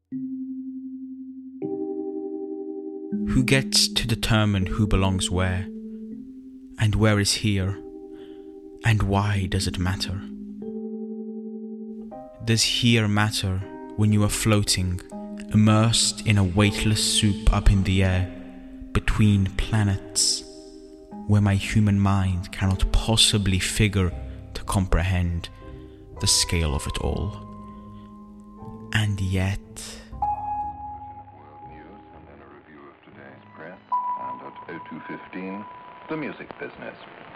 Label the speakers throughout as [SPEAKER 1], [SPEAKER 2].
[SPEAKER 1] Who gets to determine who belongs where? And where is here? And why does it matter? Does here matter when you are floating, immersed in a weightless soup up in the air, between planets, where my human mind cannot possibly figure to comprehend the scale of it all? And yet...
[SPEAKER 2] World News, and then a review of today's press, and at 02:15, the music business.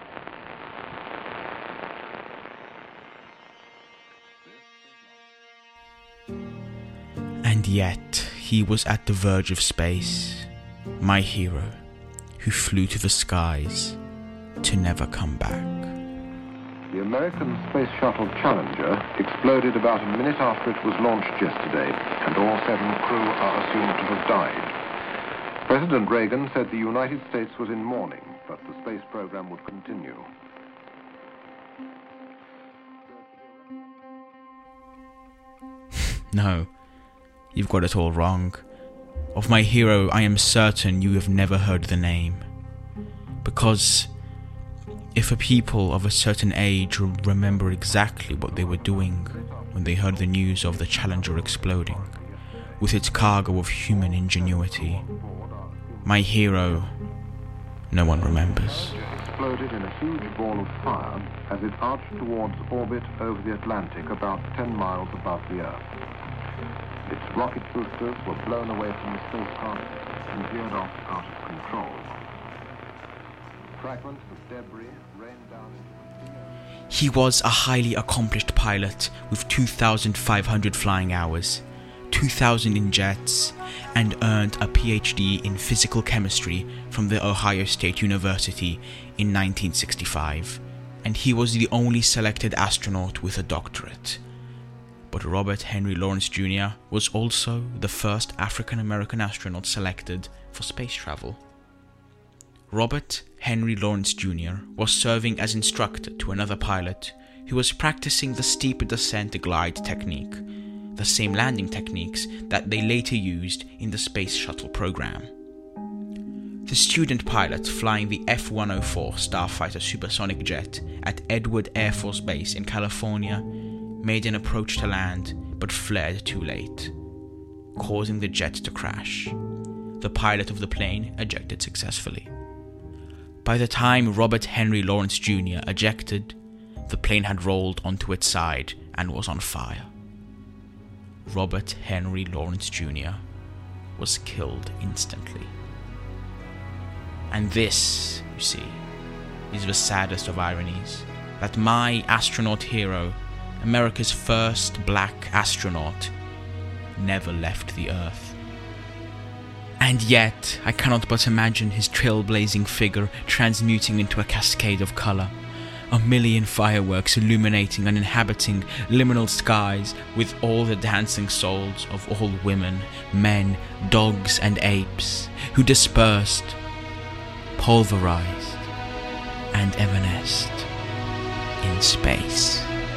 [SPEAKER 1] And yet, he was at the verge of space, my hero, who flew to the skies to never come back.
[SPEAKER 2] The American Space Shuttle Challenger exploded about a minute after it was launched yesterday, and all 7 crew are assumed to have died. President Reagan said the United States was in mourning, but the space program would continue.
[SPEAKER 1] No, you've got it all wrong. Of my hero, I am certain you have never heard the name. Because if a people of a certain age remember exactly what they were doing when they heard the news of the Challenger exploding, with its cargo of human ingenuity, my hero, no one remembers.
[SPEAKER 2] Exploded in a huge ball of fire as it arched towards orbit over the Atlantic about 10 miles above the Earth. Its rocket boosters were blown away from the spacecraft and veered off out of control. Fragments of debris rained down into the sea.
[SPEAKER 1] He was a highly accomplished pilot with 2,500 flying hours, 2,000 in jets, and earned a PhD in physical chemistry from the Ohio State University in 1965, and he was the only selected astronaut with a doctorate. But Robert Henry Lawrence Jr. was also the first African-American astronaut selected for space travel. Robert Henry Lawrence Jr. was serving as instructor to another pilot who was practicing the steep descent glide technique, the same landing techniques that they later used in the Space Shuttle program. The student pilot flying the F-104 Starfighter supersonic jet at Edward Air Force Base in California made an approach to land but flared too late, causing the jet to crash. The pilot of the plane ejected successfully. By the time Robert Henry Lawrence Jr. ejected, the plane had rolled onto its side and was on fire. Robert Henry Lawrence Jr. was killed instantly. And this, you see, is the saddest of ironies, that my astronaut hero, America's first black astronaut, never left the Earth. And yet, I cannot but imagine his trailblazing figure transmuting into a cascade of colour, a million fireworks illuminating and inhabiting liminal skies with all the dancing souls of all women, men, dogs and apes, who dispersed, pulverized, and evanesced in space.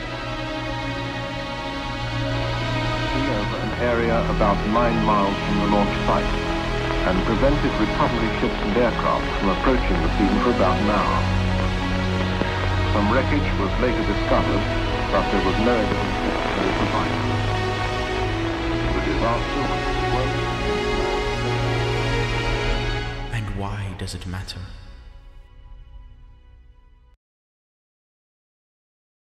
[SPEAKER 2] Over an area about 9 miles from the launch site, and prevented recovery ships and aircraft from approaching the scene for about an hour. Some wreckage was later discovered, but there was no evidence of any survivors. The disaster was worse.
[SPEAKER 1] And why does it matter?